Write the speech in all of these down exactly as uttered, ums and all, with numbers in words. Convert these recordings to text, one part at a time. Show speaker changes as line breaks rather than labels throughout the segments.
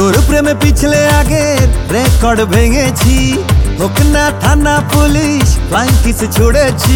তোর প্রেমে পিছলে আগের রেকর্ড ভেঙেছি, হোক না থানা পুলিশ ফ্লাইং কিস ছুড়েছি।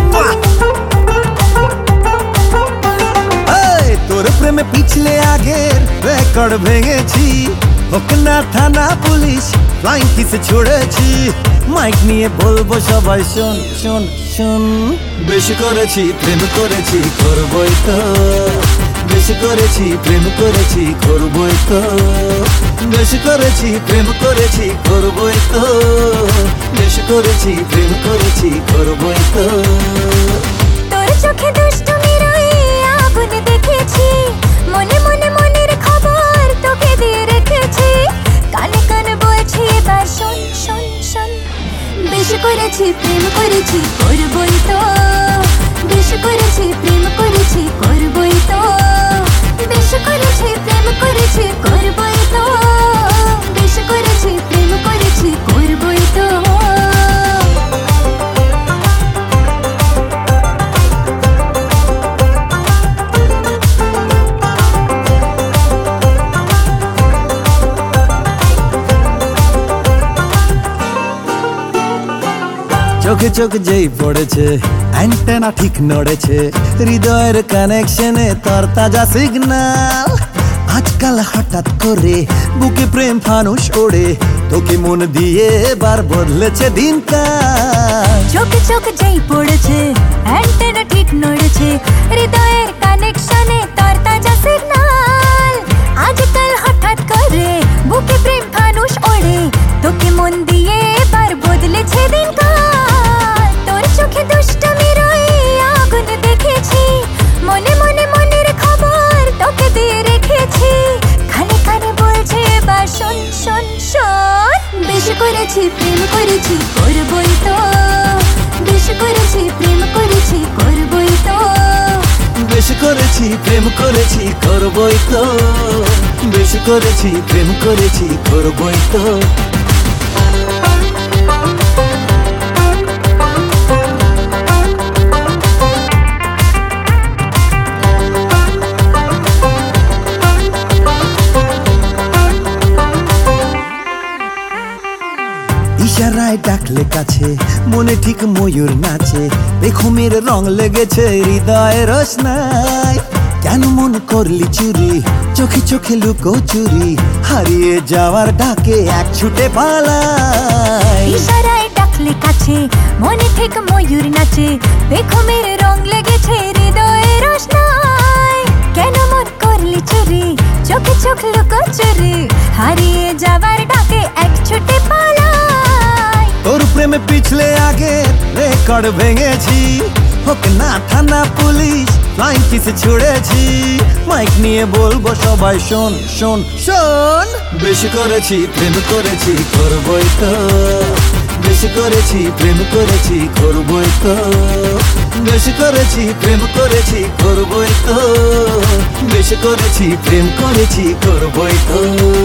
তোর প্রেমে পিছলে আগের রেকর্ড ভেঙেছি, হোক না থানা পুলিশ ফ্লাইং কিস ছুড়েছি। মাইক নিয়ে বলবো সবাই শোন শোন শোন, বেশি করেছি প্রেম করেছি করবই তো, বেশি করেছি প্রেম করেছি করবই তো, বেশি করেছি প্রেম করেছি করবই তো, বেশি করেছি প্রেম করেছি করবই তো।
তোর চোখে দুষ্টুমির ওই আগুন দেখেছি, মনে মনে মনের খবর তোকে দিয়ে রেখেছি। কানে কানে বলছি এবার শোন শোন শোন, বেশি করেছি প্রেম করেছি করবই তো, বেশি করেছি প্রেম করেছি করবই তো, বেশি করেছি প্রেম করেছি করবই তো, বেশি করেছি প্রেম করেছি করবই তো।
চোখে চোখ যেই পড়েছে অ্যান্টেনা ঠিক নড়েছে, হৃদয়ের কানেকশনে তোর তাজা সিগন্যাল। আজকাল হঠাৎ করে বুকে প্রেম ফানুষ ওড়ে, তোকে মন দিয়ে এবার বদলেছে দিনকাল।
চোখে চোখ যেই পড়েছে অ্যান্টেনা ঠিক নড়েছে, হৃদয়ের কানেকশনে তোর তাজা সিগন্যাল। আজকাল হঠাৎ করে বুকে প্রেম ফানুষ ওড়ে, তোকে মন দিয়ে এবার বদলেছে দিনকাল। তোর চোখে দুষ্টুমির ওই আগুন দেখেছি, মনে মনে মনের খবর তোকে দিয়ে রেখেছি। কানে কানে বলছে এবার শোন শোন শোন, বেশি করেছি প্রেম করেছি করবই তো, বেশি করেছি প্রেম করেছি করবই তো,
বেশি করেছি প্রেম করেছি করবই তো, বেশি করেছি প্রেম করেছি করবই তো। ইশারায় ডাকলে কাছে, মনে ঠিক ময়ূর নাচে, বেখুমের রং লেগেছে হৃদয়ের রোশনাই। কেন মন করলি চুরি, চোখে চোখে লুকো চুরি, হারিয়ে যাওয়ার ডাকে এক ছুটে পালাই।
ইশারায় ডাকলে কাছে, মনে ঠিক ময়ূর নাচে, বেখুমের রং লেগেছে হৃদয়ের রোশনাই। কেন মন করলি চুরি, চোখে চোখ লুকো চুরি, হারিয়ে যাওয়ার ডাকে এক ছুটে পালাই।
তোর প্রেমে পিছলে আগে রেকর্ড ভেঙেছি, হোক না থানা পুলিশ ফ্লাইং কিস ছুড়েছি। মাইক নিয়ে বলবো সবাই শোন শোন শোন, বেশি করেছি প্রেম করেছি করবই তো, বেশি করেছি প্রেম করেছি করবই তো, বেশি করেছি প্রেম করেছি করবই তো, বেশি করেছি প্রেম করেছি করবই তো।